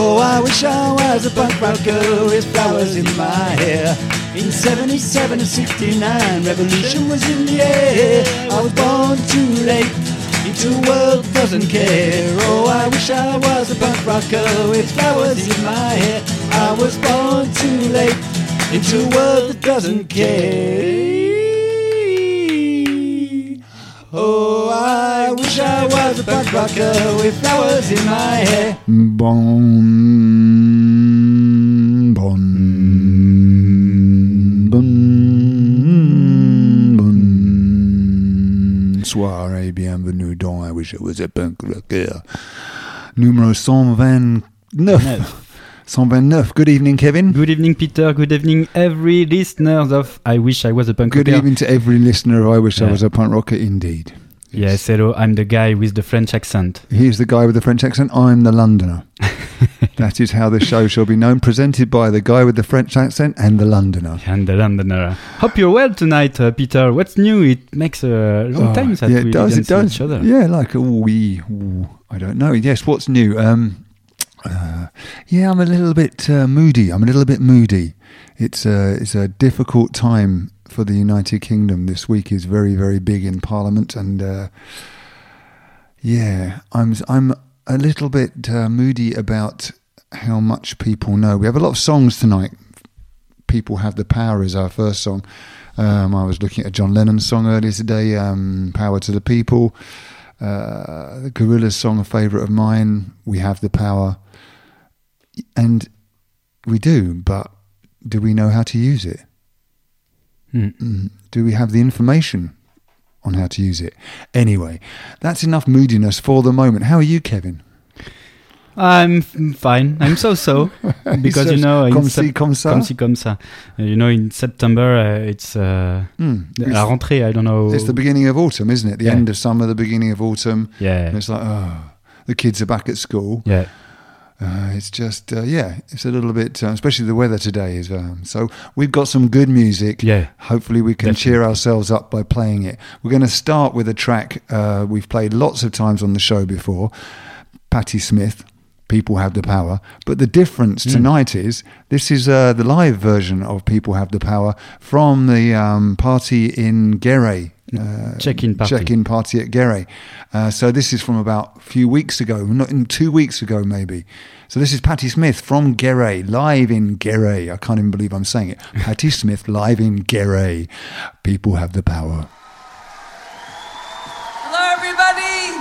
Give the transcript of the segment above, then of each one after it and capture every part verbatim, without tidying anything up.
Oh, I wish I was a punk rocker with flowers in my hair. In seventy-seven and sixty-nine, revolution was in the air. I was born too late into a world that doesn't care. Oh, I wish I was a punk rocker with flowers in my hair. I was born too late into a world that doesn't care. Oh, I wish I was a punk rocker with flowers in my hair. Bon, bon, bon, bon. Soirée, bienvenue dans I Wish I Was a Punk Rocker. Numéro one twenty-nine. one twenty-nine. Good evening, Kevin. Good evening, Peter. Good evening, every listeners of I Wish I Was a Punk Good Rocker. Good evening to every listener of I Wish yeah. I Was a Punk Rocker, indeed. Yes. yes, hello, I'm the guy with the French accent. He's the guy with the French accent. I'm the Londoner. That is how the show shall be known. Presented by the guy with the French accent and the Londoner. And the Londoner. Hope you're well tonight, uh, Peter. What's new? It makes a long oh, time that yeah, we it does, didn't it does. see each other. Yeah, like, oh, we, ooh, I don't know. Yes, what's new? Um, uh, yeah, I'm a little bit uh, moody. I'm a little bit moody. It's a, it's a difficult time for the United Kingdom. This week is very, very big in Parliament, and uh, yeah, I'm I'm a little bit uh, moody about how much people know. We have a lot of songs tonight. People Have the Power is our first song. Um, I was looking at a John Lennon song earlier today, um, Power to the People. Uh, the Gorillaz song, a favourite of mine, We Have the Power. And we do, but do we know how to use it? Mm. Do we have the information on how to use it? Anyway, that's enough moodiness for the moment. How are you, Kevin? I'm f- fine. I'm so-so. Because, you know... Comme ci, comme ça? Comme ci, comme ça. Uh, you know, in September, uh, it's... Uh, mm. La rentrée, I don't know... It's the beginning of autumn, isn't it? The yeah. end of summer, the beginning of autumn. Yeah. And it's like, oh, the kids are back at school. Yeah. Uh, it's just, uh, yeah, it's a little bit, uh, especially the weather today is, um, so we've got some good music. Yeah. Hopefully we can Definitely. cheer ourselves up by playing it. We're going to start with a track uh, we've played lots of times on the show before, Patti Smith, People Have the Power. But the difference mm. tonight is, this is uh, the live version of People Have the Power from the um, party in Guéret. Uh, check-in party. Check-in party at Guéret. Uh, so this is from about a few weeks ago, not in two weeks ago maybe. So this is Patti Smith from Guéret, live in Guéret. I can't even believe I'm saying it. Patti Smith live in Guéret. People Have the Power. Hello, everybody.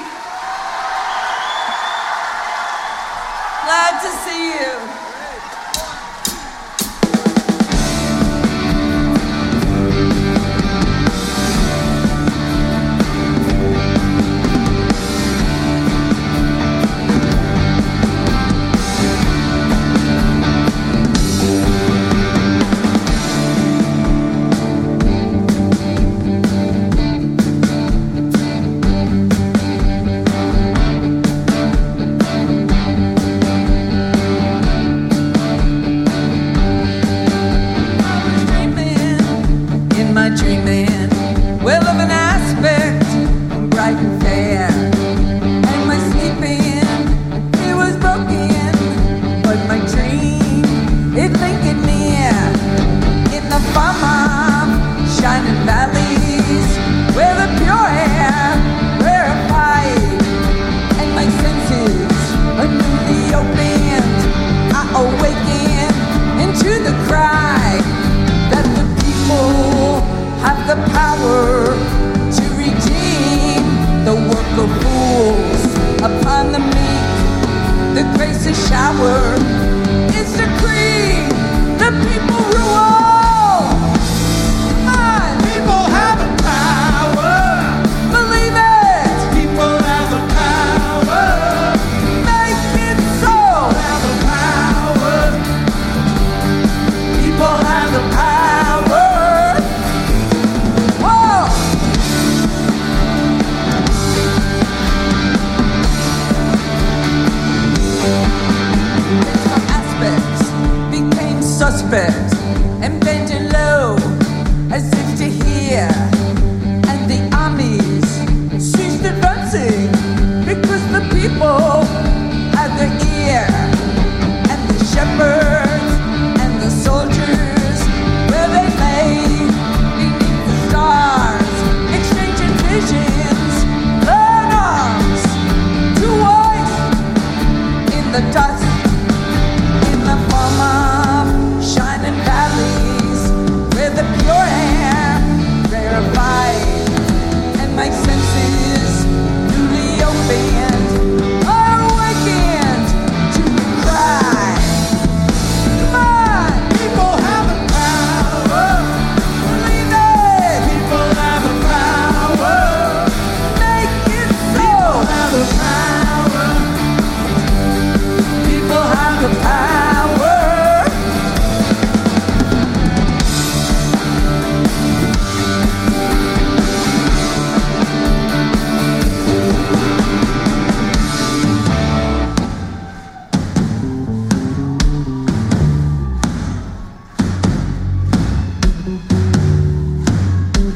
Glad to see you. Whoa!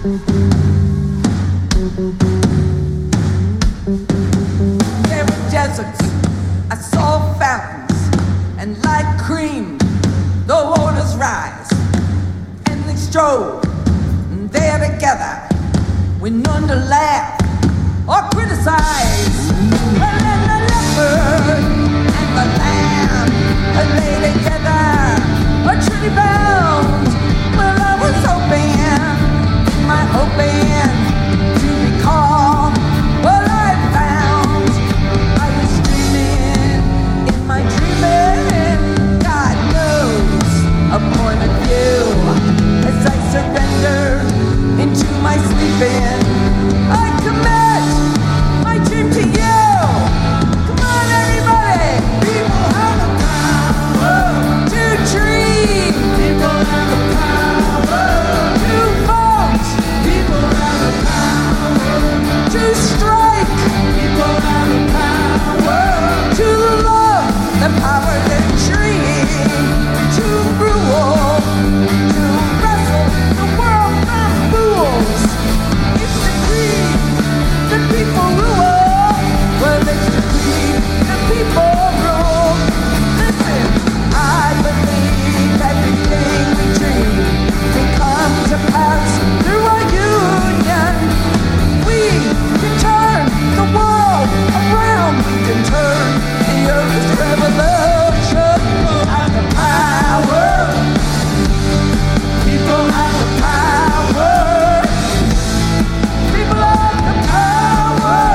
There were deserts, I saw fountains, and like cream, the waters rise. And they stroll there together, with none to laugh or criticize. Well, and the leopard and the lamb lay together, a trinity bound. Well, I was hoping, my hoping to recall what I found. I was dreaming in my dreaming. God knows a point of view as I surrender into my sleeping. I commit my dream to you. Come on, everybody. People have the power to dream. People have the power to vote. People have the power to strike. People have the power to love. The power to dream, to rule, to wrestle the world from fools. It's the greed that people rule. Well, it's the greed that people rule. Listen, I believe everything we dream can come to pass through our union. We can turn the world around. We can turn the earth's revolution. People have the power. People have the power. People have the power.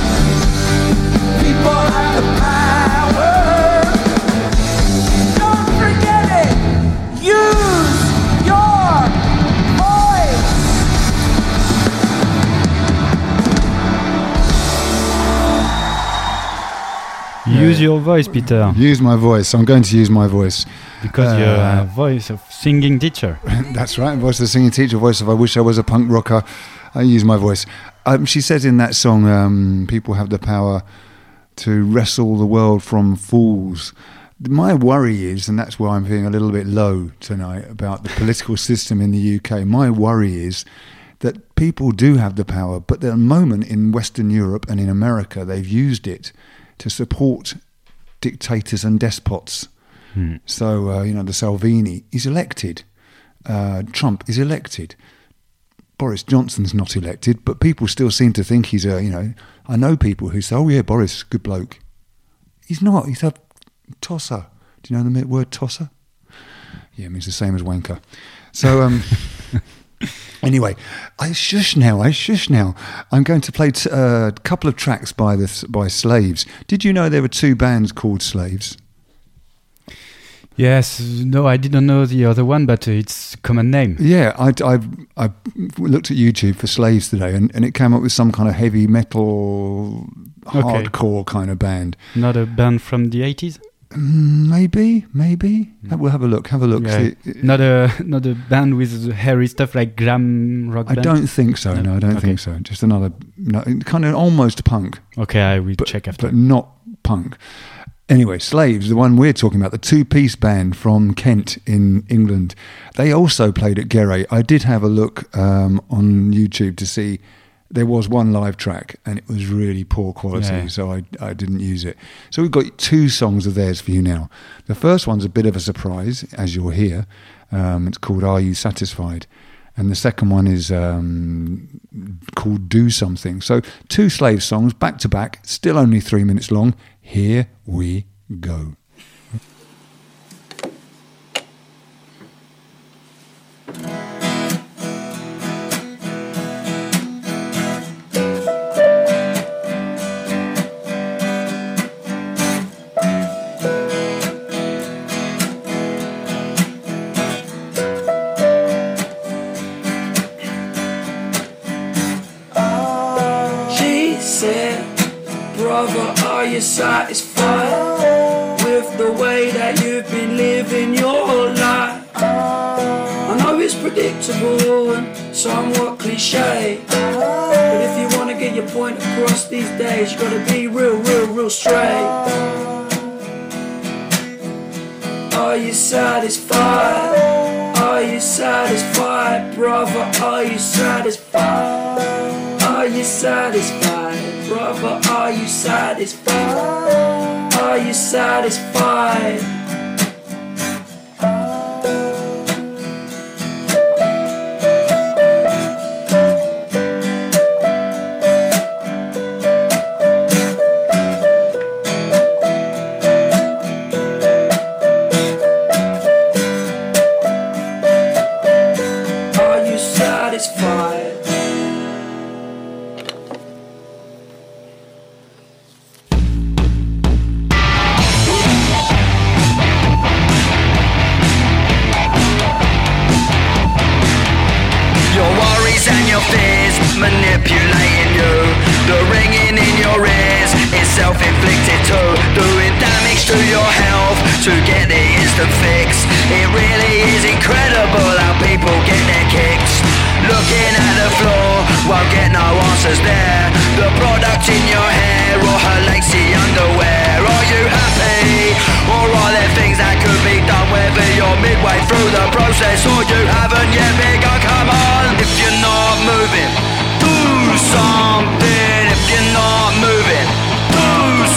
People have the power. Don't forget it. Use your voice. Use your voice, Peter, Use my voice. I'm going to use my voice. because Uh, you're a voice of singing teacher. That's right. Voice of the singing teacher, voice of I wish I was a punk rocker. I use my voice. Um, she says in that song, um, people have the power to wrestle the world from fools. My worry is, and that's why I'm feeling a little bit low tonight about the political system in the U K. My worry is that people do have the power, but at the moment in Western Europe and in America, they've used it to support dictators and despots. Hmm. So, uh, you know, the Salvini is elected. Uh, Trump is elected. Boris Johnson's not elected, but people still seem to think he's a, you know, I know people who say, oh yeah, Boris, good bloke. He's not. He's a tosser. Do you know the word tosser? Yeah, it means the same as wanker. So, um, anyway, I shush now. I shush now. I'm going to play t- uh, a couple of tracks by the by Slaves. Did you know there were two bands called Slaves? Yes, no, I didn't know the other one, but uh, it's a common name. Yeah, I, I, I looked at YouTube for Slaves today, and, and it came up with some kind of heavy metal, Okay. hardcore kind of band. Not a band from the eighties? Mm, Maybe, maybe. We'll have a look. Have a look. Yeah. See, Not a not a band with hairy stuff like glam rock I band? don't think so. No? No, I don't Okay. think so. Just another, no, kind of almost punk, Okay, I will but, check after. but not punk. Anyway, Slaves, the one we're talking about, the two-piece band from Kent in England, they also played at Geray. I did have a look um, on YouTube to see. There was one live track, and it was really poor quality, Yeah. so I, I didn't use it. So we've got two songs of theirs for you now. The first one's a bit of a surprise, as you'll hear. Um, it's called Are You Satisfied? And the second one is um, called Do Something. So two Slave songs, back to back, still only three minutes long. Here we go. She said, brother, are you satisfied with the way that you've been living your life? I know it's predictable and somewhat cliche, but if you want to get your point across these days, you gotta be real, real, real straight. Are you satisfied? Are you satisfied, brother? Are you satisfied? Are you satisfied, brother? Are you satisfied? Are you satisfied? Manipulating you, the ringing in your ears is self-inflicted too, doing damage to your health to get the instant fix. It really is incredible how people get their kicks. Looking at the floor, won't get no answers there. The product in your hair or her lacy underwear. Are you happy? Or are there things that could be done whether you're midway through the process or you haven't yet begun? Come on, if you're not moving, do something. If you're not moving, do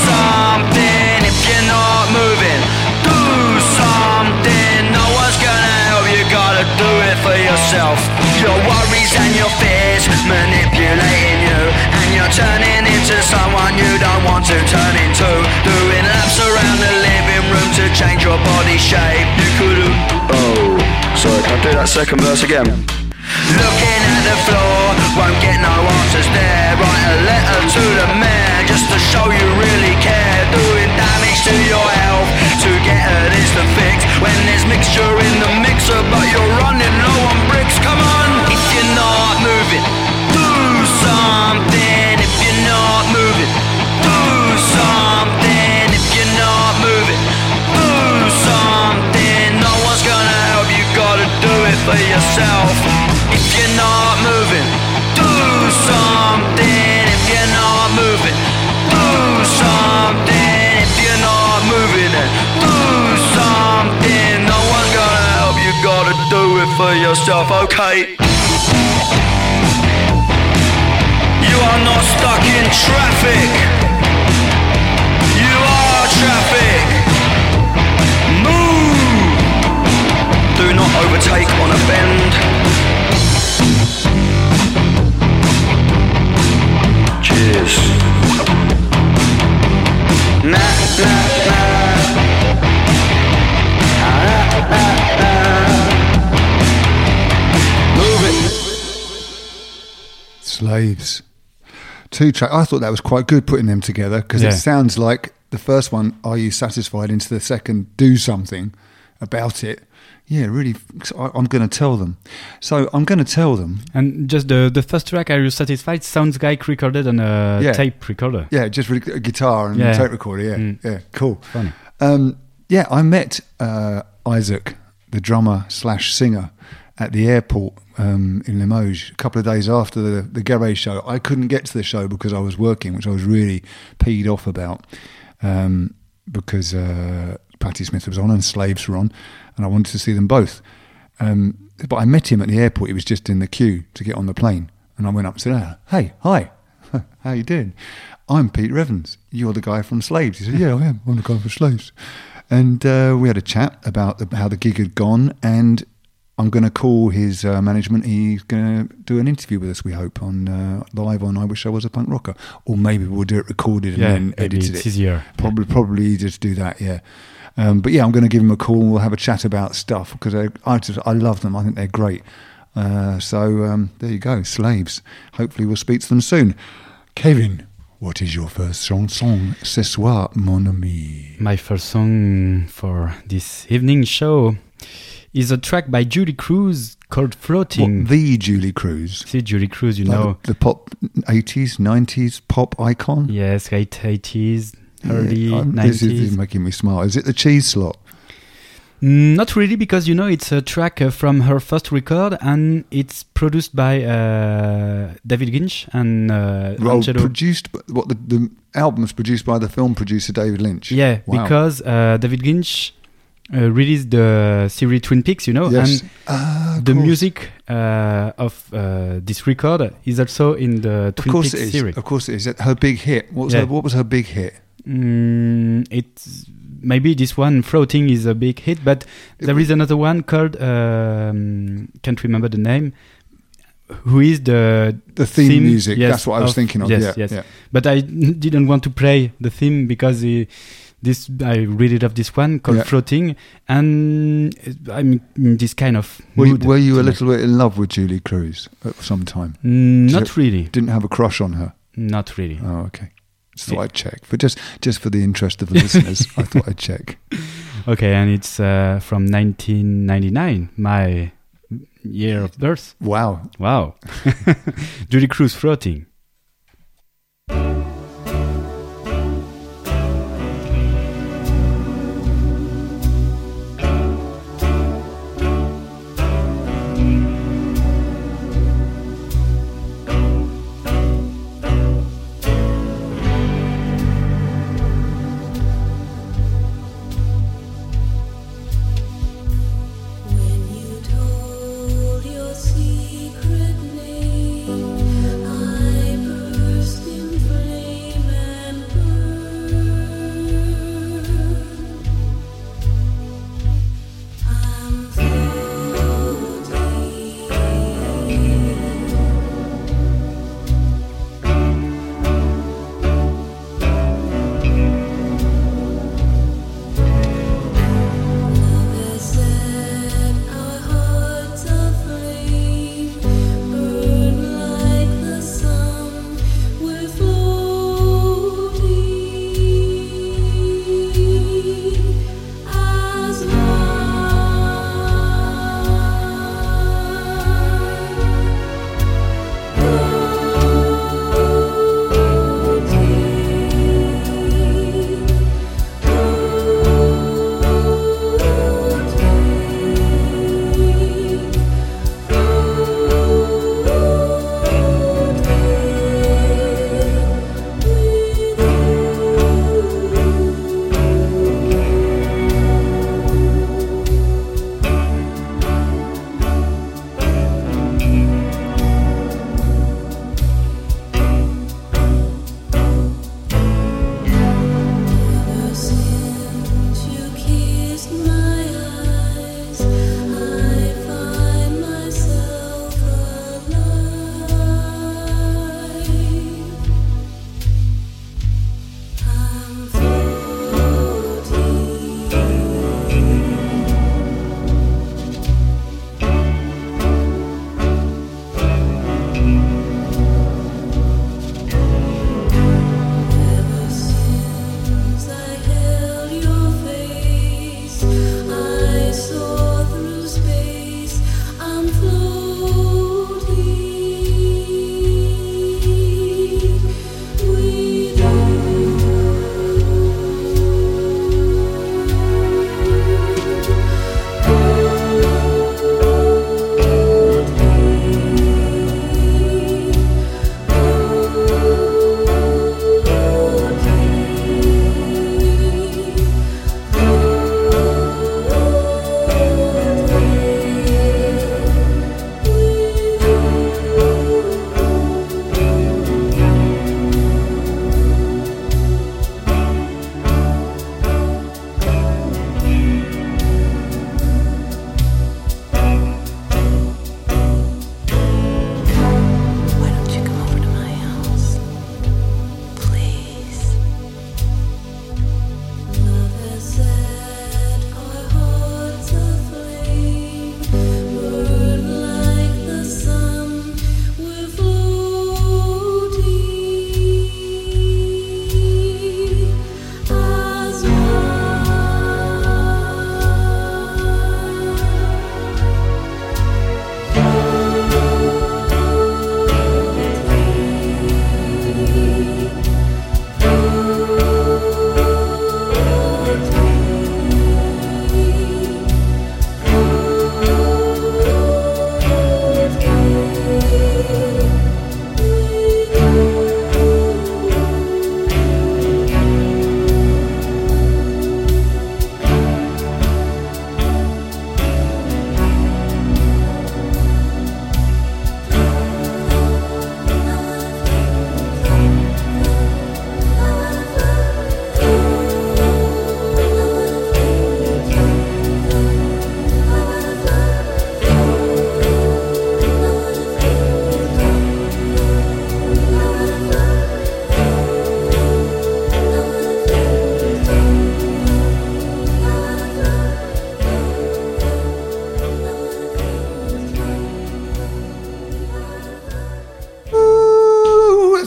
something. If you're not moving, do something. No one's gonna help you, gotta do it for yourself. Your worries and your fears manipulating you, and you're turning into someone you don't want to turn into. Doing laps around the living room to change your body shape. You could've... Oh, sorry, can I do that second verse again? Looking at the floor, won't get no answers there. Write a letter to the mayor just to show you really care. Doing damage to your health to get an instant fix. When there's mixture in the mixer but you're running low on bricks. Come on, if you're not moving, do something. If you're not moving, do something. If you're not moving, do something. No one's gonna help you, gotta do it for yourself. If you're not moving, do something. If you're not moving, do something. If you're not moving, then do something. No one's gonna help you, gotta do it for yourself, okay? You are not stuck in traffic. You are traffic. Move. Do not overtake on a bend. Cheers. Nah, nah, nah. Ah, ah, ah. Move it. Slaves. Two track. I thought that was quite good putting them together because Yeah. it sounds like the first one, Are You Satisfied? Into the second, Do Something About It. Yeah, really. I, I'm going to tell them. So I'm going to tell them. And just the the first track, Are You Satisfied? Sounds like recorded on a Yeah. tape recorder. Yeah, just with a guitar and Yeah. tape recorder. Yeah, Mm. yeah, cool. Funny. Um, yeah, I met uh, Isaac, the drummer slash singer, at the airport um, in Limoges a couple of days after the, the Garage show. I couldn't get to the show because I was working, which I was really peed off about um, because uh, Patti Smith was on and Slaves were on, and I wanted to see them both. Um, but I met him at the airport. He was just in the queue to get on the plane, and I went up and said, oh, "Hey, hi, how you doing? I'm Peter Evans. You're the guy from Slaves." He said, "Yeah, I am. I'm the guy from Slaves." And uh, we had a chat about the, how the gig had gone, and I'm going to call his uh, management. He's going to do an interview with us, we hope, on uh, live on I Wish I Was a Punk Rocker. Or maybe we'll do it recorded and Yeah, then maybe edited it's it. easier. Probably, probably easier to do that, yeah. Um, but yeah, I'm going to give him a call and we'll have a chat about stuff because I, I, just, I love them. I think they're great. Uh, so um, there you go, Slaves. Hopefully we'll speak to them soon. Kevin, what is your first chanson ce soir, mon ami? My first song for this evening show is a track by Julie Cruz called Floating. What, the Julie Cruz? See, Julie Cruz, you Like know. the, the pop eighties, nineties pop icon? Yes, late eighties, early Yeah, I'm- nineties. This is making me smile. Is it the cheese slot? Mm, not really, because you know it's a track uh, from her first record, and it's produced by uh, David Lynch and uh, Well, Angelo. produced, but what the, the album's produced by the film producer David Lynch. Yeah, Wow. because uh, David Lynch uh, released the series Twin Peaks, you know, Yes. and Ah, of the course. music uh, of uh, this record is also in the Of Twin course Peaks it is. series. Of course it is. Her big hit. What was, Yeah. her, what was her big hit? Mm, it's maybe this one, Floating, is a big hit, but there is another one called um, can't remember the name. Who is the The theme, music. yes, That's what I was of- thinking of. Yes, yeah, yes. yeah. But I didn't want to play the theme because uh, this I really love this one called Yeah. Floating, and I'm in this kind of Were, you- mood were you a tonight. little bit in love with Julie Cruz at some time? Mm, Did not really, Didn't have a crush on her? not really. Oh, okay. Just thought Yeah. I'd check. For just, just for the interest of the listeners, I thought I'd check. Okay, and it's uh, from nineteen ninety-nine, my year of birth. Wow. Wow, Julie Cruz, Floating. When you told your secret name, I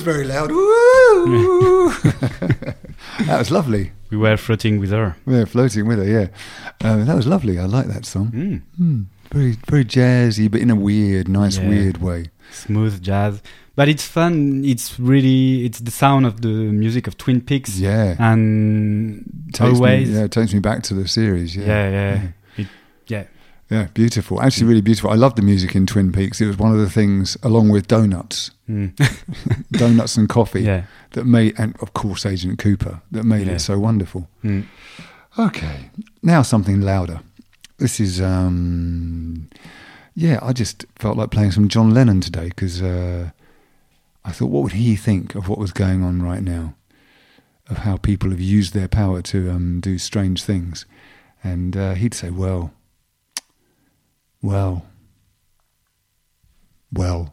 very loud. Woo! That was lovely. We were floating with her. We were floating with her, yeah. Uh, that was lovely. I like that song. Mm. Mm. Very, very jazzy, but in a weird, nice, Yeah. weird way. Smooth jazz. But it's fun. It's really, it's the sound of the music of Twin Peaks. Yeah. And Takes always. Me, yeah, it takes me back to the series. Yeah, Yeah, yeah. It, yeah. Yeah, beautiful. Actually, really beautiful. I love the music in Twin Peaks. It was one of the things, along with donuts, Mm. donuts and coffee, Yeah. that made, and of course Agent Cooper, that made Yeah. it so wonderful. Mm. Okay, now something louder. This is, um, yeah, I just felt like playing some John Lennon today because uh, I thought, what would he think of what was going on right now, of how people have used their power to um, do strange things? And uh, he'd say, well, well, well.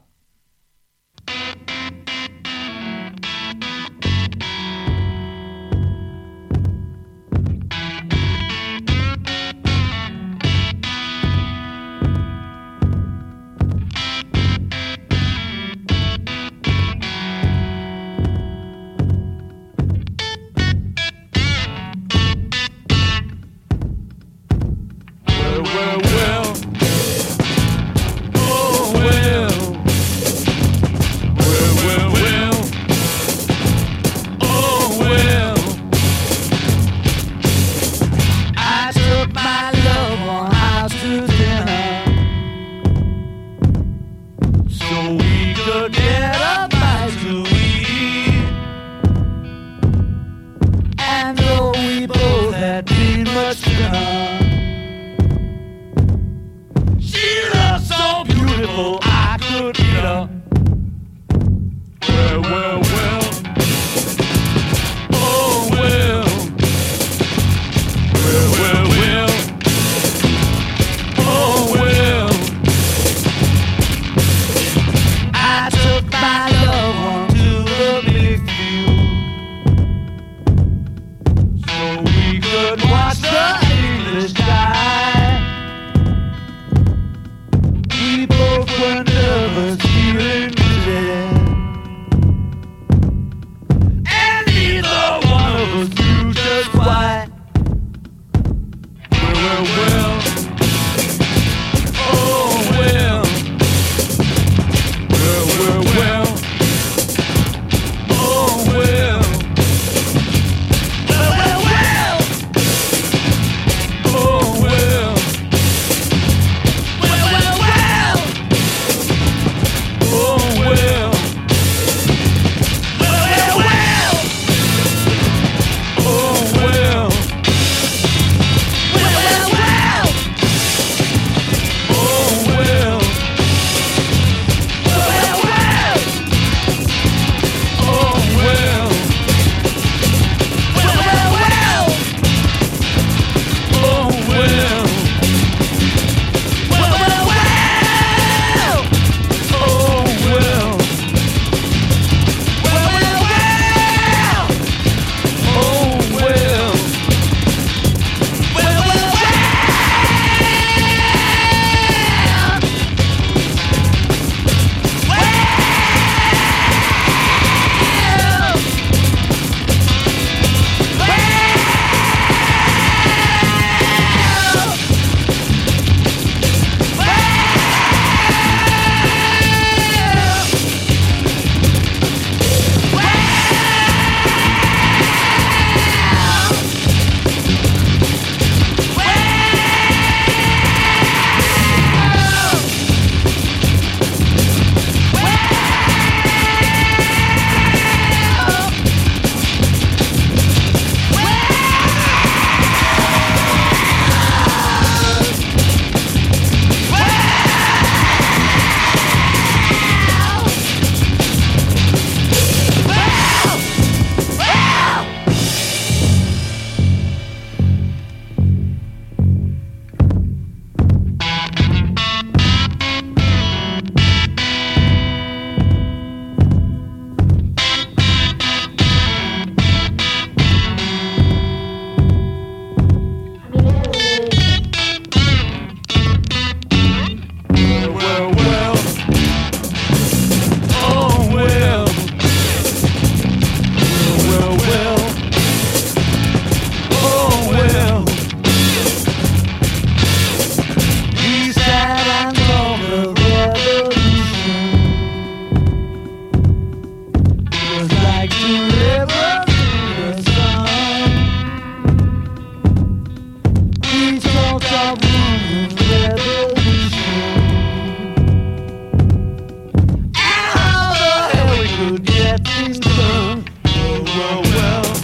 Well, well, well. Oh, well. was like to live through the sun. We talked of revolution and how the hell we could get things done. Oh well, well.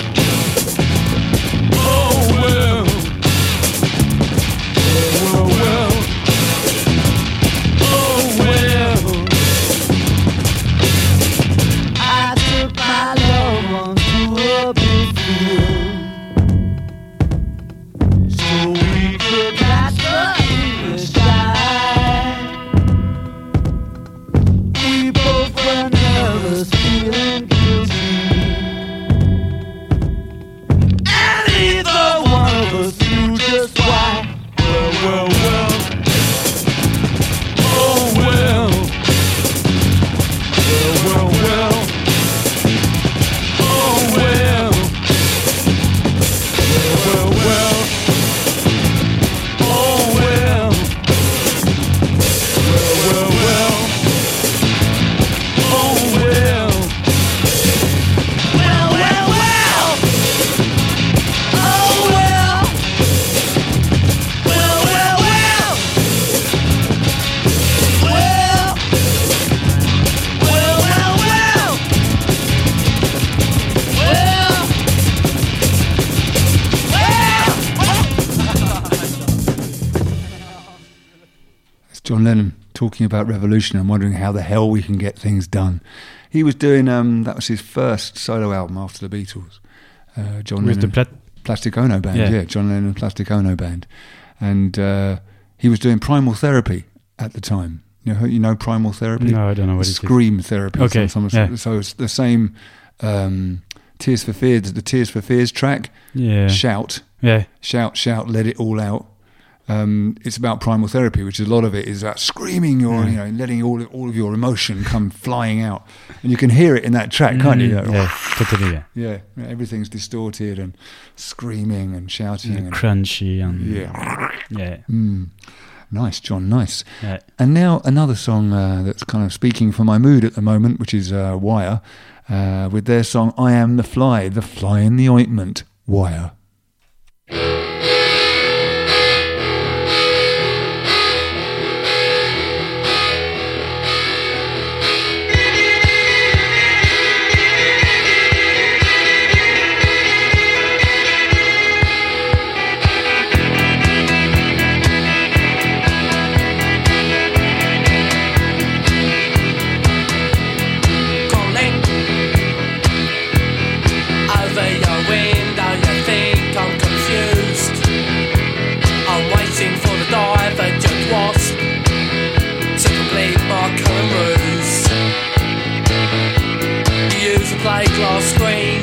Oh well. Oh well. Oh well. I took my loved ones to a big field so we could catch the English sky. We both were nervous, feeling guilty, and neither one of us knew just why. Well, well, well. Oh well. Well, well, well. Oh well. Well, well, well. Oh well. Well, well, well. Oh well. Well, well, well. Oh well. Well, well, well. Well. Well, well, well. It's John Lennon talking about revolution and wondering how the hell we can get things done. He was doing, um, that was his first solo album after the Beatles. Uh, John With the Lennon. plat- Plastic Ono Band, yeah. Yeah. John Lennon Plastic Ono Band. And uh, he was doing Primal Therapy at the time. You know, you know Primal Therapy? No, I don't know what it is. Scream Therapy. Okay, Some- yeah. So it's the same um, Tears for Fears, the Tears for Fears track. Yeah. Shout, Yeah. shout, shout, let it all out. Um, it's about primal therapy, which is a lot of it is about screaming your, Mm. you know, letting all all of your emotion come flying out, and you can hear it in that track, can't you? Mm, Like, yeah, totally. Yeah. yeah, yeah, everything's distorted and screaming and shouting. Yeah, and, crunchy and yeah, yeah. mm. Nice, John, nice. Yeah. And now another song uh, that's kind of speaking for my mood at the moment, which is uh, Wire, uh, with their song "I Am the Fly," the fly in the ointment, Wire. Calling over your window, you think I'm confused. I'm waiting for the divergent wasp to complete my current ruse. Use a plate glass screen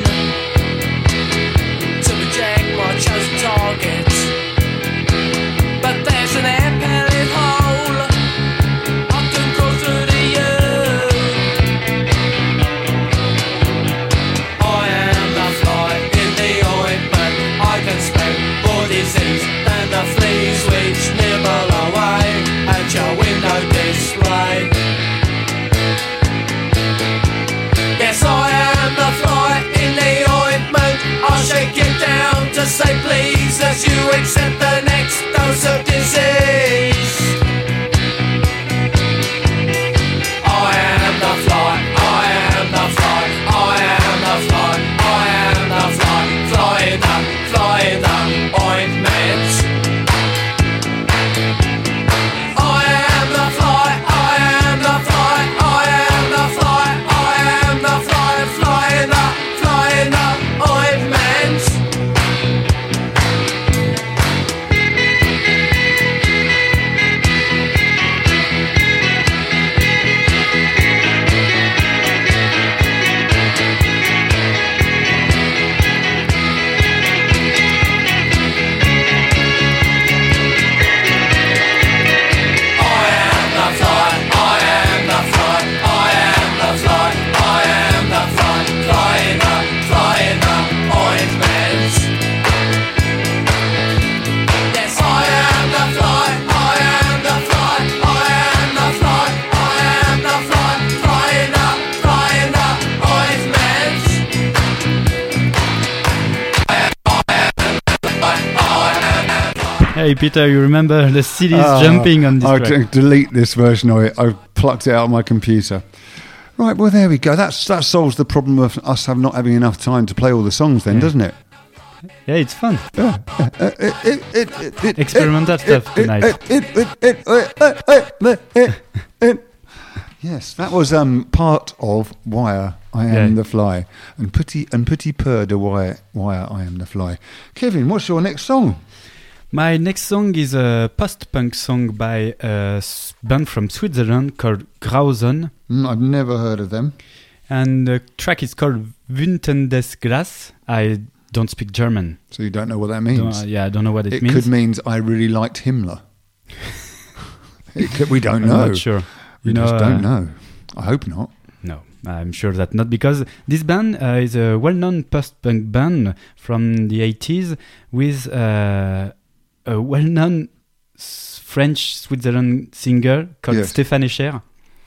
to reject my chosen target, but there's an air pellet hole I can crawl through to you. I am the fly in the ointment. I can spread more disease than the fleas which nibble away at your window display. Yes, I am the fly in the ointment. I'll shake it down to say please as you accept the next dose of disease. I am the fly, I am the fly, I am the fly, I am the fly, fly in the, fly in the ointment. I am the fly, I am the fly, I am the fly, I am the fly, fly in the, fly in the ointment. Hey Peter, you remember the cities Ah, jumping on this I'll track? d- delete this version of it. I've plucked it out of my computer. Right, well, there we go. That's That solves the problem of us have not having enough time to play all the songs then, Yeah. doesn't it? Yeah, it's fun. It, it, it, it, Experimental it, stuff it, tonight. it, it, it, it, it, it, it, it, it. Yes, that was um, part of Wire I Am Yeah. the Fly, and Petit and Petit Peu de Wire, Wire I Am the Fly. Kevin, what's your next song? My next song is a post-punk song by a s- band from Switzerland called Grauson. Mm, I've never heard of them. And the track is called Wüten des Gras. I don't speak German. So you don't know what that means. Don't- yeah, I don't know what it, it means. could mean I really liked Himmler. It could, we don't I'm know. not sure. We You know, just uh, don't know. I hope not. No, I'm sure that not, because this band uh, is a well-known post-punk band from the eighties with uh, a well-known s- French Switzerland singer called Yes. Stéphane Escher,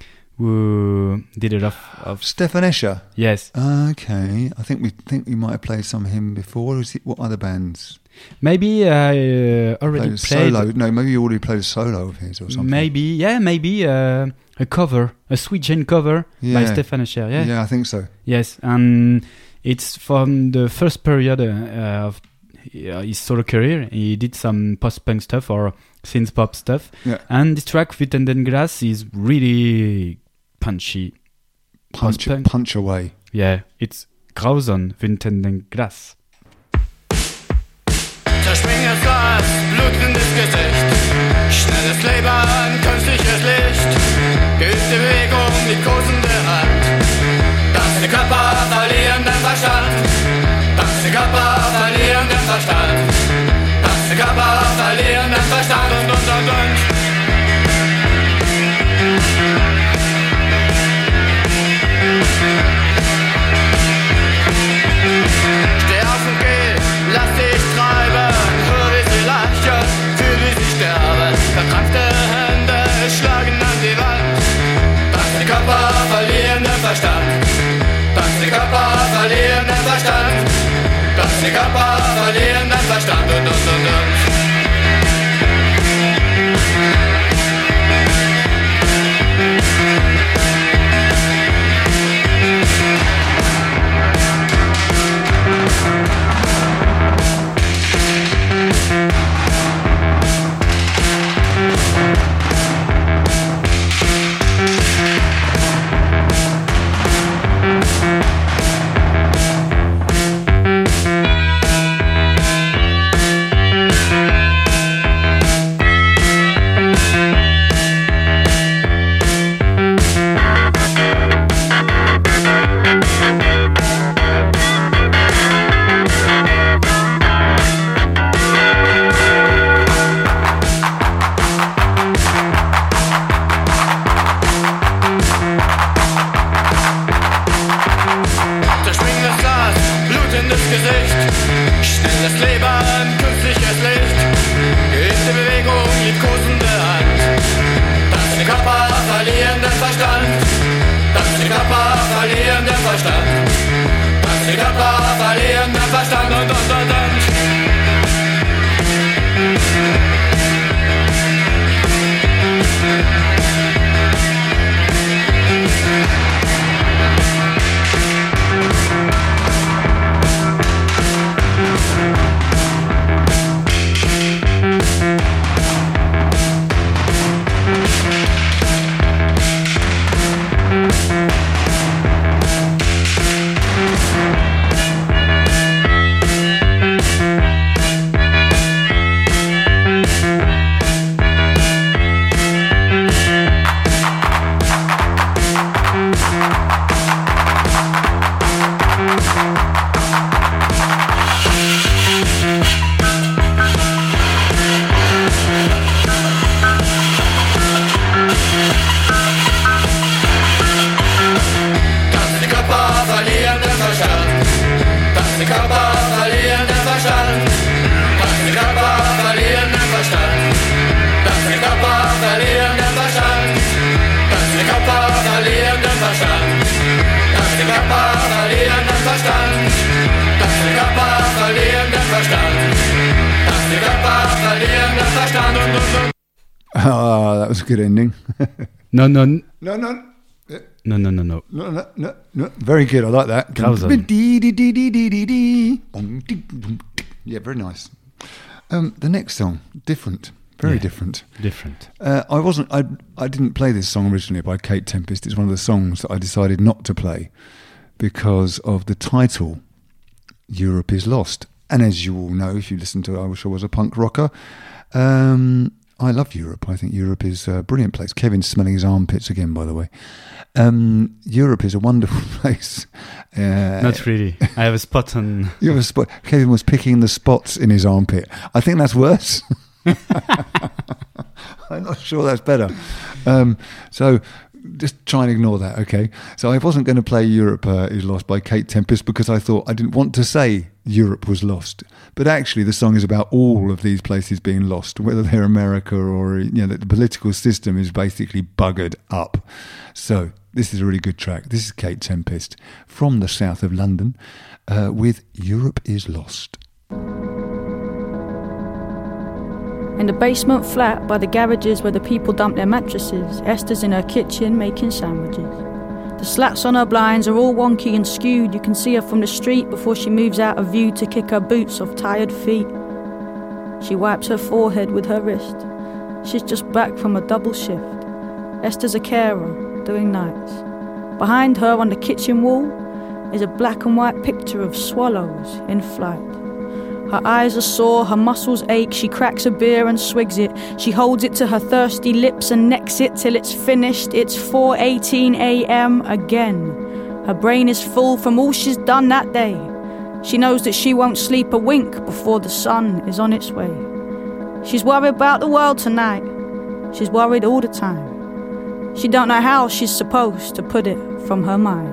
who did a lot of... Stefan Escher. Yes. Okay, I think we think we might have played some of him before. Is it, what other bands? Maybe I uh, already Played a played... solo. No, maybe you already played a solo of his or something. Maybe, yeah, maybe uh, a cover, a Sweet Jane cover by Yeah. Stéphane Escher, yeah. Yeah, I think so. Yes, and it's from the first period uh, of uh, his solo career. He did some post-punk stuff or synth pop stuff. Yeah. And this track, Wüten des Gras, is really punchy. Punch, Post-punk. punch away. Yeah, it's Grauson, Wüten des Gras. Zerschwingendes Glas, Blut in das Gesicht. Schnelles Leben, künstliches Licht. Geübte Bewegung, die kosende Hand. Tanzende Körper verlieren den Verstand. Tanzende Körper verlieren den Verstand. Tanzende Körper verlieren den Verstand und und und und. Steh auf und geh, lass dich treiben. Hör wie sie lachen, fühl wie sie sterben. Verkrampfte Hände schlagen an die Wand. Tanzende Körper verlieren den Verstand. Tanzende Körper verlieren den Verstand. Tanzende Körper verlieren den Verstand und und und und. Zerschwingendes Glas, Blut in das Gesicht. Schnelles Leben, künstliches Licht. Geübte Bewegung, liebkosende Hand. Tanzende Körper verlieren den Verstand. Tanzende Körper verlieren den Verstand. Tanzende Körper verlieren den Verstand und und und und. Tanzende Körper verlieren den Verstand. Tanzende Körper verlieren den Verstand. Tanzende Körper verlieren den Verstand. Tanzende Körper verlieren den Verstand. Tanzende Körper verlieren den Verstand. Tanzende Körper verlieren den Verstand. Tanzende Körper verlieren den Verstand. Tanzende Körper verlieren verlieren den Verstand und uns und Ah, that was a good ending. No, no, n- no, no, no, no, no, no. no, no, no, no. Very good. I like that. Grausam. Yeah, very nice. Um, the next song, different, very Yeah. different. Different. Uh, I wasn't. I I didn't play this song originally by Kate Tempest. It's one of the songs that I decided not to play because of the title, "Europe is Lost." And as you all know, if you listen to, I wish I was a punk rocker. Um, I love Europe. I think Europe is a brilliant place. Kevin's smelling his armpits again, by the way. Um, Europe is a wonderful place. Uh, Not really. I have a spot on. You have a spot. Kevin was picking the spots in his armpit. I think that's worse. I'm not sure that's better. Um, so just try and ignore that, okay? So I wasn't going to play Europe uh, is Lost by Kate Tempest because I thought I didn't want to say Europe was lost. But actually the song is about all of these places being lost, whether they're America or, you know, the political system is basically buggered up. So this is a really good track. This is Kate Tempest from the south of London uh, with Europe is Lost. In the basement flat by the garages where the people dump their mattresses, Esther's in her kitchen making sandwiches. The slats on her blinds are all wonky and skewed. You can see her from the street before she moves out of view to kick her boots off tired feet. She wipes her forehead with her wrist. She's just back from a double shift. Esther's a carer, doing nights. Behind her on the kitchen wall is a black and white picture of swallows in flight. Her eyes are sore, her muscles ache. She cracks a beer and swigs it. She holds it to her thirsty lips and necks it till it's finished. It's four eighteen a.m. again. Her brain is full from all she's done that day. She knows that she won't sleep a wink before the sun is on its way. She's worried about the world tonight. She's worried all the time. She don't know how she's supposed to put it from her mind.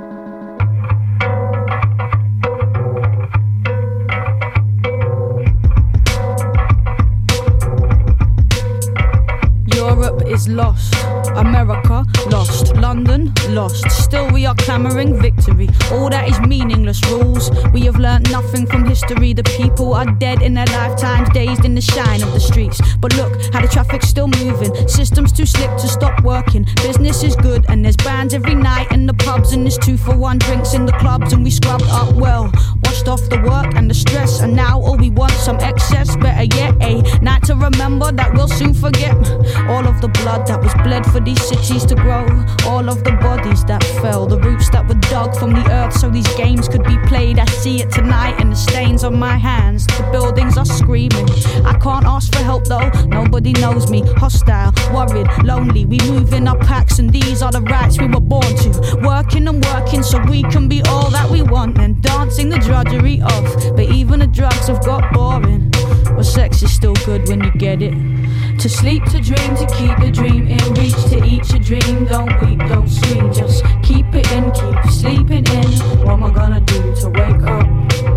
Europe is lost, America lost, London lost. Still we are clamouring victory. All that is meaningless rules. We have learnt nothing from history. The people are dead in their lifetimes, dazed in the shine of the streets. But look how the traffic's still moving. Systems too slick to stop working. Business is good and there's bands every night in the pubs, and there's two for one drinks in the clubs, and we scrubbed up well, washed off the work and the stress, and now all we want some excess. Better yet, a night to remember that we'll soon forget. All of the blood that was bled for these cities to grow, all of the bodies that fell, the roots that were dug from the earth so these games could be played. I see it tonight in the stains on my hands. The buildings are screaming. I can't ask for help though, nobody knows me. Hostile, worried, lonely. We move in our packs and these are the rights we were born to. Working and working so we can be all that we want, and dancing the drudgery of. But even the drugs have got boring. Well, sex is still good when you get it. To sleep, to dream, to keep the dream in reach. To eat your dream, don't weep, don't scream. Just keep it in, keep sleeping in. What am I gonna do to wake up?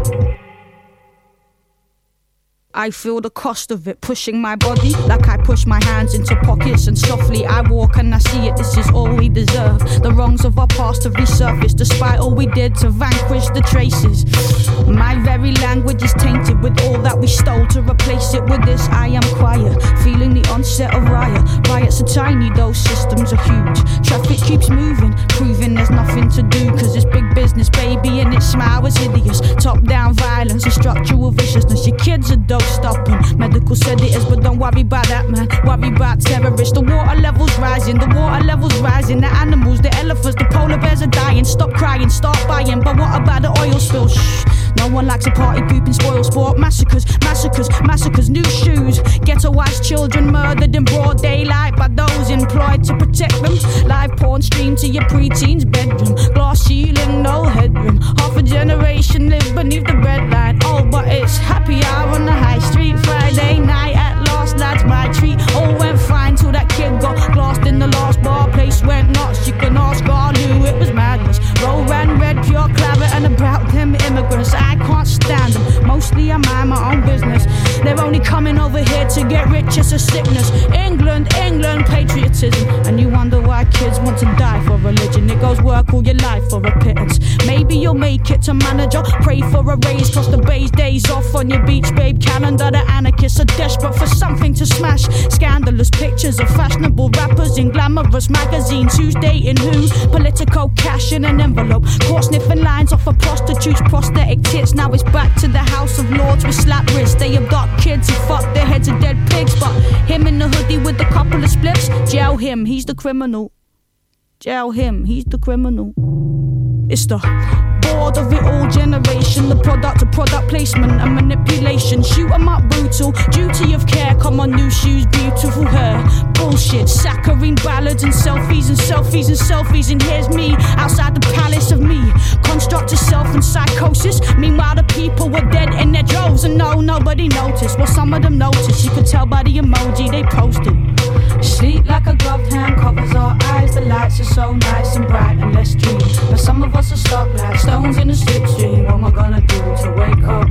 I feel the cost of it pushing my body, like I push my hands into pockets, and softly I walk and I see it. This is all we deserve. The wrongs of our past have resurfaced, despite all we did to vanquish the traces. My very language is tainted with all that we stole. To replace it with this, I am quiet, feeling the onset of riot. Riots are tiny, those systems are huge. Traffic keeps moving, proving there's nothing to do, cause it's big business, baby, and its smile is hideous. Top-down violence and structural viciousness. Your kids are dope stopping medical sedatives, but don't worry about that, man. Worry about terrorists. The water levels rising, the water levels rising. The animals, the elephants, the polar bears are dying. Stop crying, start buying. But what about the oil spill? Shh. No one likes a party poop and spoil sport. Massacres, massacres, massacres. New shoes. Ghettoized children murdered in broad daylight by those employed to protect them. Live porn streamed to your preteen's bedroom. Glass ceiling, no headroom. Half a generation live beneath the breadline. Oh, but it's happy hour on the high street. Friday night at last, lads, my treat. All went fine till that kid got glassed in the last bar. Place went nuts, you can ask Arlu, it was madness. Roll ran red, pure claret, and about them immigrants I can't stand them. Mostly I mind my own business. They're only coming over here to get rich, it's a sickness. England, England, patriotism. And you wonder why kids want to die for religion. It goes work all your life for a pittance. Maybe you'll make it to manager. Pray for a raise, cross the bay's days off on your beach babe calendar. The anarchists are desperate for something to smash. Scandalous pictures of fashionable rappers in glamorous magazines. Who's dating who? Political cash in an envelope. Caught sniffing lines off a prostitute's prosthetic tits. Now it's back to the House of Lords with slap wrists. They abduct kids and fuck their heads of dead pigs. But him in the hoodie with a couple of spliffs, jail him, he's the criminal. Jail him, he's the criminal. It's the bored of it all generation, the product of product placement and manipulation. Shoot 'em up brutal, duty of care, come on new shoes, beautiful hair. Bullshit, saccharine ballads and selfies and selfies and selfies. And here's me, outside the palace of me. Construct of self and psychosis. Meanwhile the people were dead in their droves. And no, nobody noticed, well some of them noticed. You could tell by the emoji they posted. Sleep like a gloved hand covers our eyes. The lights are so nice and bright and let's dream. But some of us are stuck like stones in a slipstream. What am I gonna do to wake up?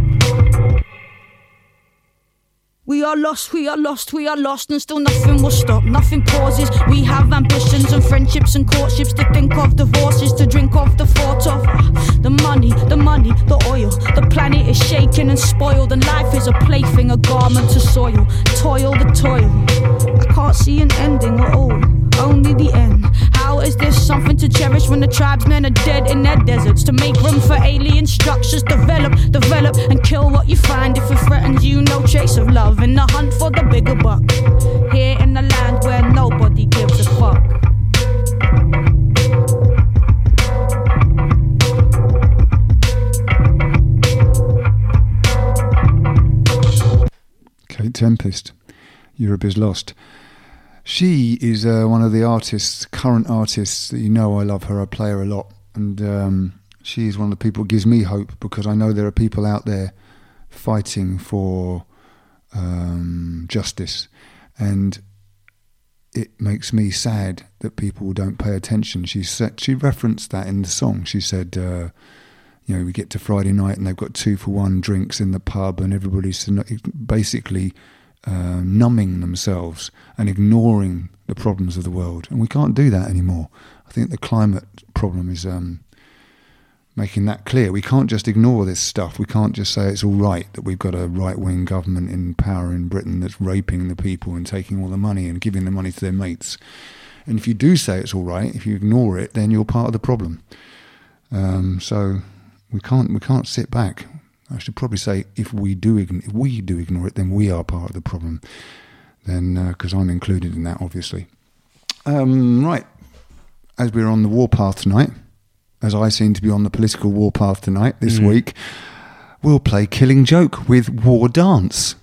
We are lost, we are lost, we are lost, and still nothing will stop, nothing pauses. We have ambitions and friendships and courtships to think of, divorces to drink of, the thought of. The money, the money, the oil. The planet is shaken and spoiled, and life is a plaything, a garment to soil. Toil, the toil. I can't see an ending at all, only the end. How is this something to cherish when the tribesmen are dead in their deserts? To make room for alien structures, develop, develop, and kill what you find if it threatens you. No trace of love in the hunt for the bigger buck. Here in the land where nobody gives a fuck. Kate Tempest, Europe is Lost. She is uh, one of the artists, current artists that you know I love her. I play her a lot. And um, she is one of the people that gives me hope, because I know there are people out there fighting for um, justice. And it makes me sad that people don't pay attention. She said, she referenced that in the song. She said, uh, you know, we get to Friday night and they've got two for one drinks in the pub and everybody's basically Uh, numbing themselves and ignoring the problems of the world. And we can't do that anymore. I think the climate problem is um, making that clear. We can't just ignore this stuff. We can't just say it's all right that we've got a right-wing government in power in Britain that's raping the people and taking all the money and giving the money to their mates. And if you do say it's all right, if you ignore it, then you're part of the problem. Um, so we can't we can't sit back. I should probably say if we do ign- if we do ignore it, then we are part of the problem. Then, because uh, I'm included in that, obviously. Um, right, as we're on the warpath tonight, as I seem to be on the political warpath tonight this mm. week, we'll play Killing Joke with War Dance.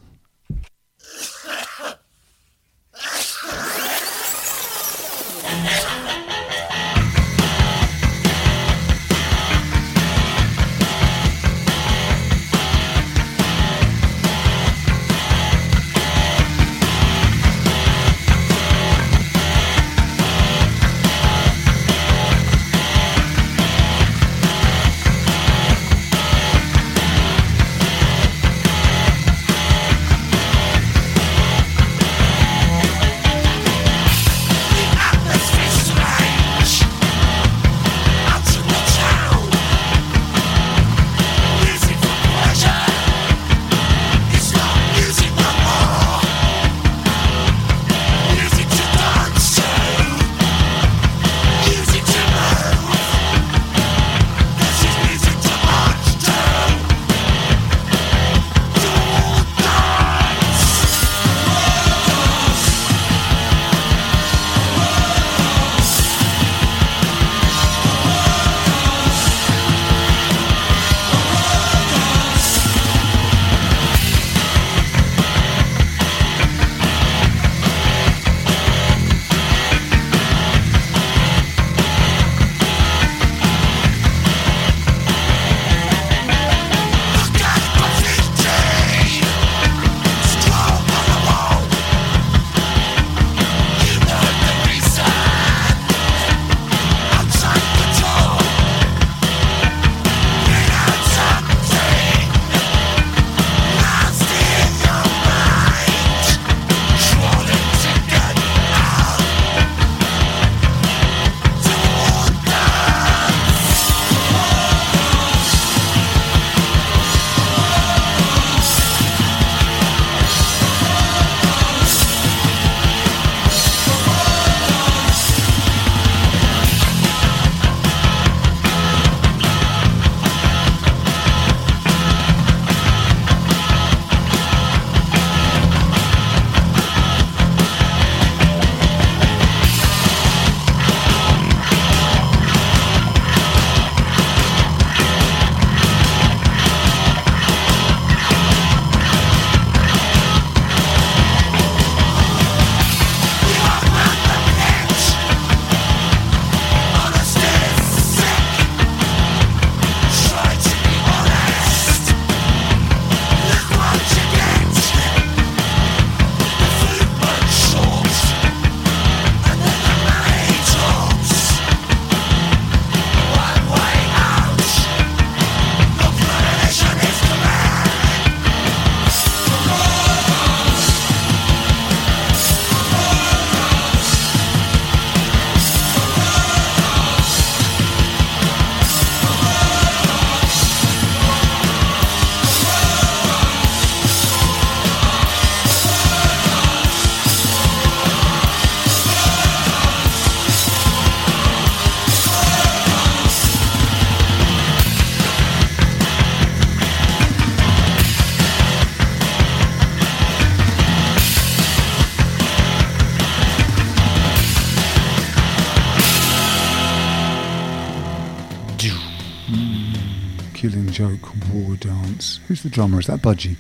Killing Joke, War Dance. Who's the drummer? Is that Budgie?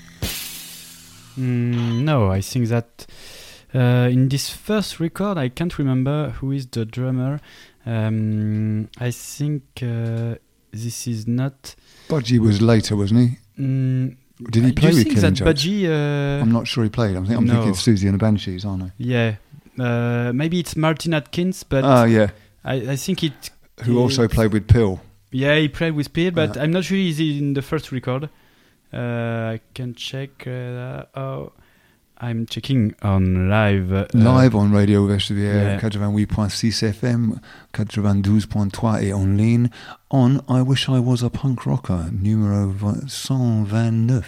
Mm, no, I think that uh, in this first record, I can't remember who is the drummer. Um, I think uh, this is not. Budgie was later, wasn't he? Mm, Did he play do you with think Killing that Joke? Budgie? Uh, I'm not sure he played. I think I'm no. thinking of Susie and the Banshees, aren't I? Yeah, uh, maybe it's Martin Atkins, but Oh, yeah. I, I think it. Who it- also played with Pill. Yeah, he played with Peel, but Yeah. I'm not sure he's in the first record. Uh, I can check. Uh, oh, I'm checking on live. Uh, Live on Radio Vestivière, yeah. quatre-vingt-huit point six F M, quatre-vingt-douze point trois et en ligne on I Wish I Was a Punk Rocker, numéro one twenty-nine.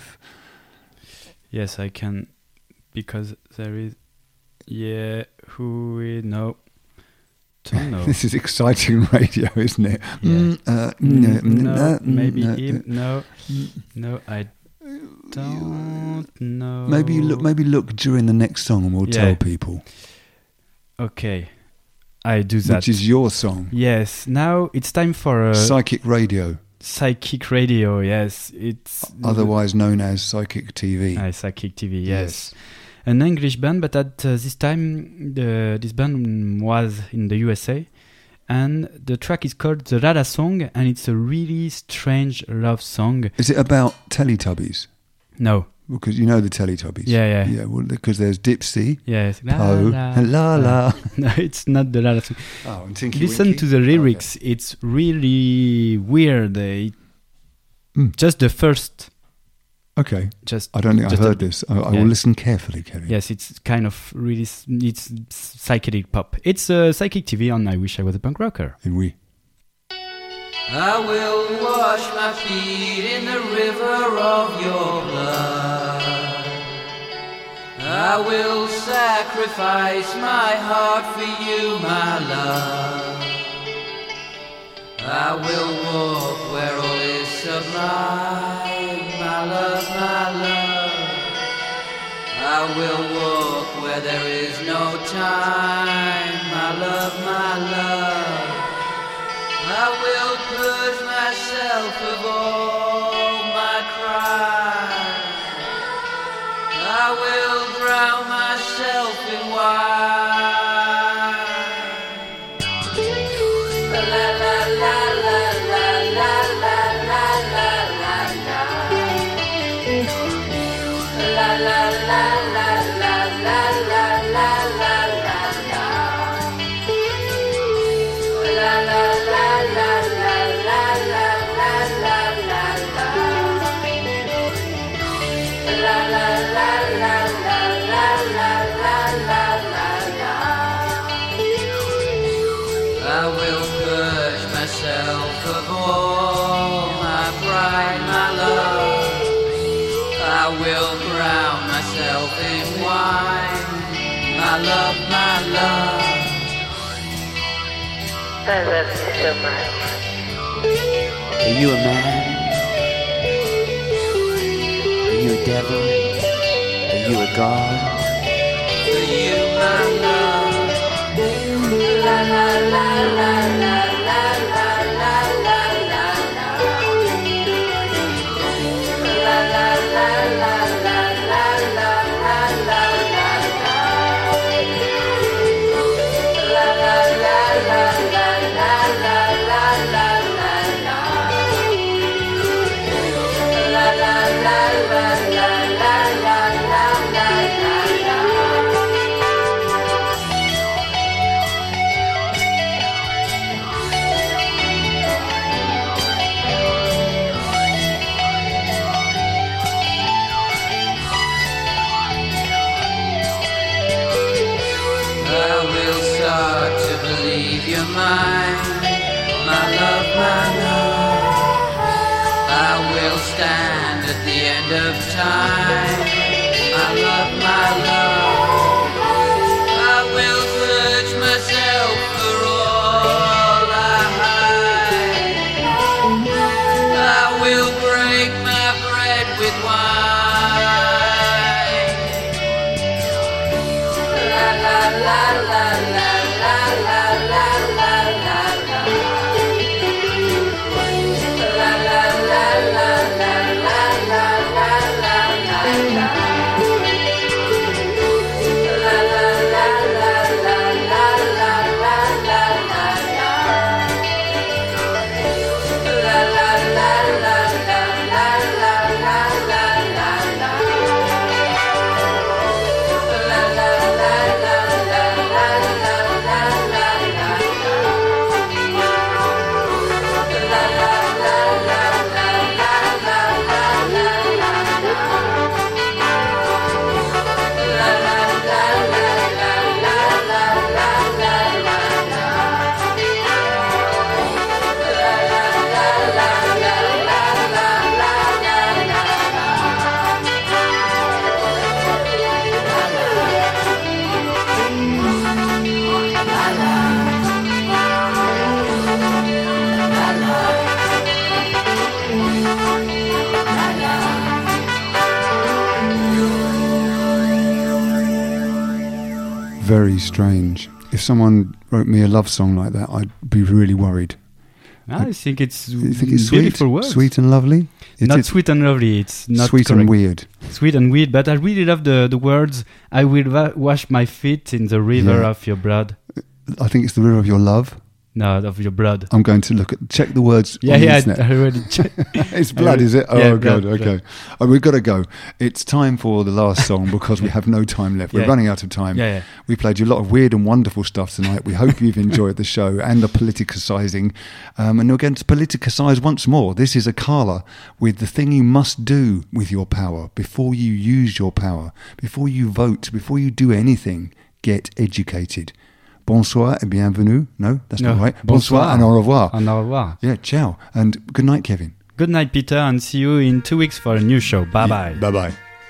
Yes, I can, because there is. Yeah, who we know. Don't know. This is exciting radio, isn't it? Yeah. Mm, uh, Mm, mm, no, uh, maybe mm, uh, him. No, no, I don't know. Maybe you look. Maybe look during the next song, and we'll Yeah. tell people Okay, I do that. which is your song. Yes. Now it's time for a Psychic Radio, psychic radio. Yes, it's otherwise known as Psychic T V. Ah, Psychic T V, yes. An English band, but at uh, this time, the, this band was in the U S A, and the track is called The Rada Song, and it's a really strange love song. Is it about Teletubbies? No. Because you know the Teletubbies. Yeah, yeah. Yeah, well, because there's Dipsy, Yes. La, Po, and La La. No, it's not the Rada Song. Oh, and Tinky Listen Winky. to the lyrics. It's really weird. It, Mm. Just the first... Okay. Just I don't think I've just heard a- this. I, I yeah. will listen carefully, Kevin. Yes, it's kind of really... s- It's psychedelic pop. It's uh, Psychic T V on I Wish I Was a Punk Rocker. And we. I will wash my feet in the river of your blood. I will sacrifice my heart for you, my love. I will walk where all is sublime, my love, my love. I will walk where there is no time, my love, my love. I will purge myself of all my crimes. I will drown myself in wine. La la la la la la la la la la la. La la la la la la la la la la la. La la la la la la la la la la la. La la la la la la la la la la la. I will purge myself of all my pride, my love. I will drown myself in wine, my love, my love. I love you so much. Are you a man? Are you a devil? Are you a god? For you, my love. La la la la la la la la la la la. La la la la la la la la la la la. La la la la la la la la la la la. La la la la la la la la la la. I will start to believe you're mine, my love, my love. I will stand at the end of time, my love, my love. I will search myself for all I hide. I will break my bread with wine. La la la la la la la la la la la. La la la very strange. If someone wrote me a love song like that, I'd be really worried. I think it's You think it's sweet, beautiful words. sweet and lovely? It's, not it's sweet and lovely. It's not sweet correct. and weird. Sweet and weird. But I really love the the words. I will wa- wash my feet in the river Yeah. of your blood. I think it's the river of your love. No, of your blood. I'm going to look at check the words. Yeah, on the yeah. internet. I already checked. It's blood, is it? Oh, Yeah, God. blood, Okay. blood. Oh, we've got to go. It's time for the last song because we have no time left. We're Yeah. running out of time. Yeah, yeah. We played you a lot of weird and wonderful stuff tonight. We hope you've enjoyed the show and the politicising. Um, and we're going to politicise once more. This is Akala with the thing you must do with your power before you use your power, before you vote, before you do anything. Get educated. Bonsoir et bienvenue. No, that's No, not right. bonsoir. Bonsoir and au revoir. And au revoir. Yeah, ciao. And good night, Kevin. Good night, Peter, and see you in two weeks for a new show. Bye bye. Bye bye.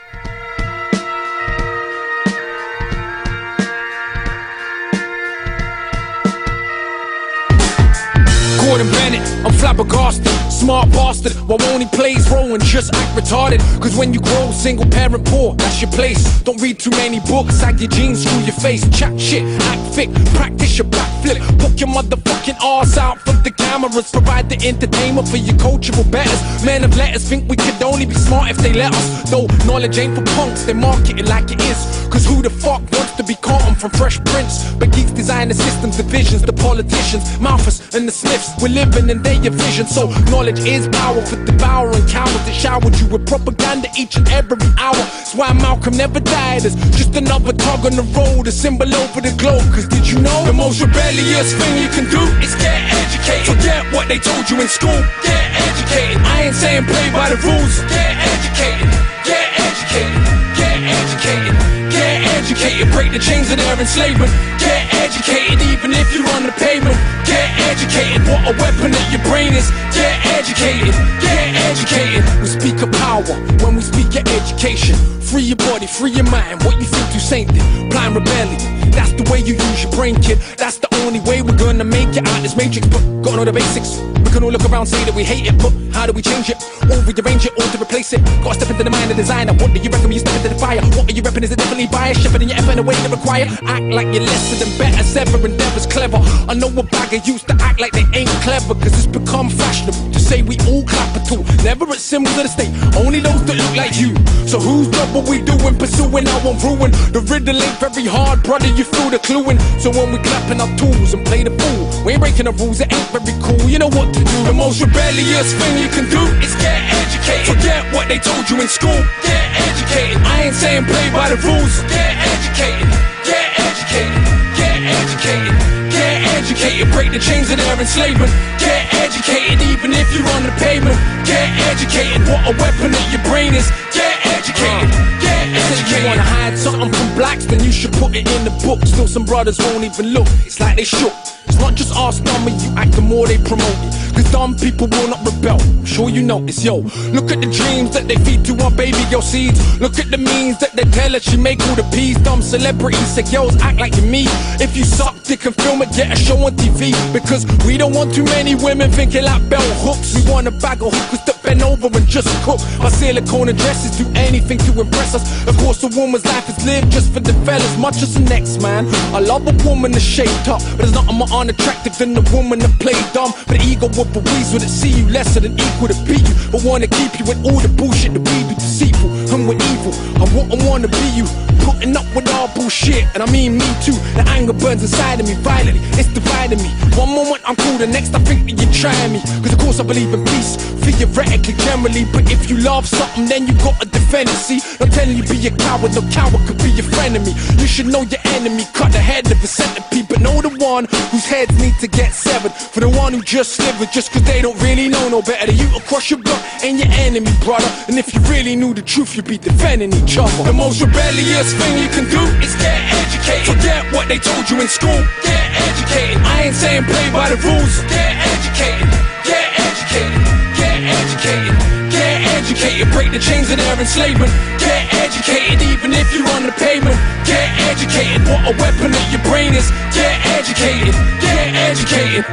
Gordon Bennett, I'm flabbergasted, smart bastard. Why won't he play his role and just act retarded? Cause when you grow single parent poor, that's your place. Don't read too many books, sag your jeans, screw your face. Chat shit, act thick, practice your backflip. Book your motherfucking arse out for the cameras. Provide the entertainment for your cultural betters. Men of letters think we could only be smart if they let us. Though knowledge ain't for punks, they market it like it is. Cause who the fuck wants to be Carlton from Fresh Prince? But geeks design the systems, the visions, the politicians, Malthus and the Smiths. We're living in their vision, so knowledge is power for devouring cowards that showered you with propaganda each and every hour. That's why Malcolm never died. It's just another tug on the road, a symbol over the globe. Cause did you know the most rebellious thing you can do is get educated? Forget what they told you in school. Get educated. I ain't saying play by the rules. Get educated. Get educated. Get educated. Get educated. Break the chains of their enslavement. Get educated even if you're on the pavement. Get educated. What a weapon that your brain is. Get educated. Get educated. We speak of power when we speak of education. Free your body, free your mind. What you think you saintly? Blind rebellion. That's the way you use your brain, kid. That's the only way we're gonna make it out this matrix. But gotta know the basics. We can all look around, say that we hate it, but how do we change it? Or rearrange it, or to replace it? Gotta step into the mind of the designer. What do you reckon when you step into the fire? What are you repping? Is it definitely biased? Shipping in your effort in a way to require? Act like you're lesser than better, sever endeavors clever. I know a bagger used to act like they ain't clever, cause it's become fashionable to say we all clap at all. Never at symbols of the state, only those that look like you. So whose job are we doing? Pursuing our own ruin. The riddle ain't very hard, brother, you feel the cluing. So when we clapping our tools and play the fool, we ain't breaking the rules, it ain't very cool. You know what to do. The most rebellious thing you can do is get educated. Forget what they told you in school. Get educated. I ain't saying play by the rules. Get educated. Get educated. Get educated. Get educated. Break the chains of their enslavement. Get educated even if you're on the pavement. Get educated. What a weapon that your brain is. Get educated. Get educated. If you wanna hide something from blacks, then you should put it in the book. Still some brothers won't even look. It's like they shook. It's not just ask dumb you act, the more they promote it. Cause dumb people will not rebel. I'm sure you notice, yo. Look at the dreams that they feed to our baby girl seeds. Look at the means that they tell us she make all the peas. Dumb celebrities say girls act like you me. If you suck dick and film it, get a show on T V. Because we don't want too many women thinking like bell hooks. We want a bag of hookers that bend over and just cook. Our silicone dresses do anything to impress us. Of course a woman's life is lived just for the fellas, much as the next man. I love a woman that's shaped up, but there's nothing more unattractive than a woman that play dumb. But the ego of a weasel that see you lesser than equal to beat you, but wanna keep you with all the bullshit that we do deceitful. And we're evil, I wouldn't wanna be you, putting up with all bullshit, and I mean me too. The anger burns inside of me violently, it's dividing me. One moment I'm cool, the next I think that you're trying me. Cause of course I believe in peace, theoretically, generally. But if you love something, then you gotta defend it. See, not telling you be a coward, no coward could be your friend of me. You should know your enemy, cut the head of a centipede, but know the one whose heads need to get severed. For the one who just slivered, just cause they don't really know no better. You across your block and your enemy, brother. And if you really knew the truth, you'd be defending each other. The most rebellious thing you can do is get educated. Forget what they told you in school. Get educated. I ain't saying play by the rules. Get educated. Get educated. Get educated. Get educated. Break the chains of their enslavement. Get educated even if you're on the pavement. Get educated. What a weapon that your brain is. Get educated. Get educated.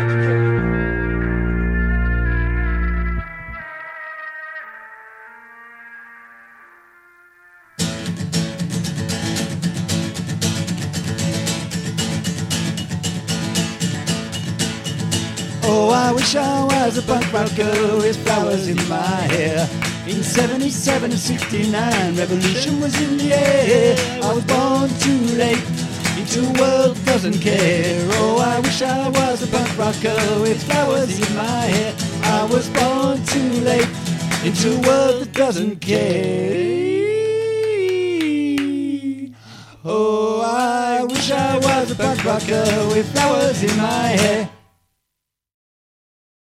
I wish I was a punk rocker with flowers in my hair. In seventy-seven and sixty-nine, revolution was in the air. I was born too late into a world that doesn't care. Oh, I wish I was a punk rocker with flowers in my hair. I was born too late into a world that doesn't care. Oh, I wish I was a punk rocker with flowers in my hair.